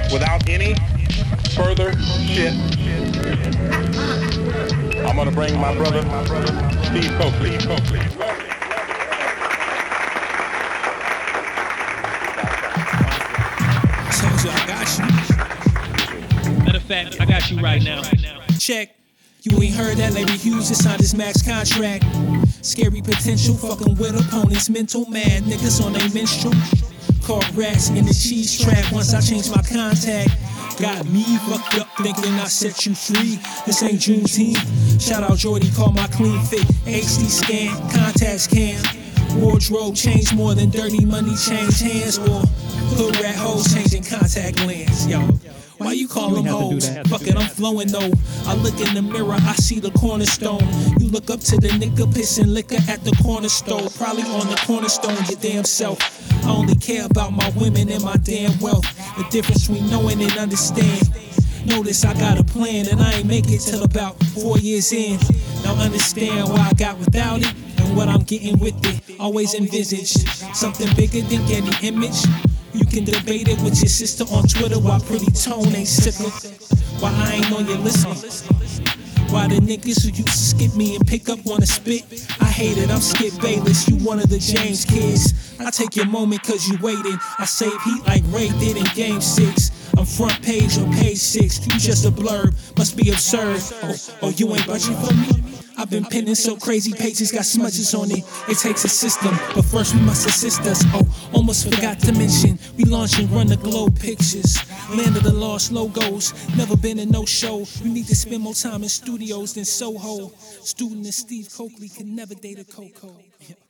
Without any further shit, I'm gonna bring my brother, Steve Coakley. Told you I got you. Matter of fact, I got you right now. Check. You ain't heard that Larry Hughes just signed his max contract. Scary potential, fucking with opponents. Mental mad niggas on they minstrel. Caught rats in the cheese trap once I changed my contact. Got me fucked up thinking I set you free. This ain't Juneteenth. Shout out Jordy, call my clean fit. HD scan, contacts cam. Wardrobe change more than dirty money change hands. Or hood rat hoes changing contact lens. Yo, why you call them hoes? Fuck it, I'm flowing though. I look in the mirror, I see the cornerstone. You look up to the nigga pissing liquor at the corner store. Probably on the cornerstone, your damn self. I only care about my women and my damn wealth. The difference between knowing and understand. Notice I got a plan and I ain't make it till about 4 years in. Now understand why I got without it and what I'm getting with it. Always envisage something bigger than getting image. You can debate it with your sister on Twitter while Pretty Tone ain't sicker. Why I ain't on your list. Why the niggas who used to skip me and pick up wanna spit? I hate it, I'm Skip Bayless, you one of the James kids. I take your moment cause you waited. I save heat like Ray did in Game 6. I'm front page or page 6, you just a blurb, must be absurd. Oh, you ain't budging for me? I've been penning so crazy, pages got smudges on it. It takes a system, but first we must assist us. Oh, almost forgot to mention, we launching Run the Globe Pictures. Land of the Lost logos, never been in no show. You need to spend more time in studios than Soho. Student and Steve Coakley can never date a Coco.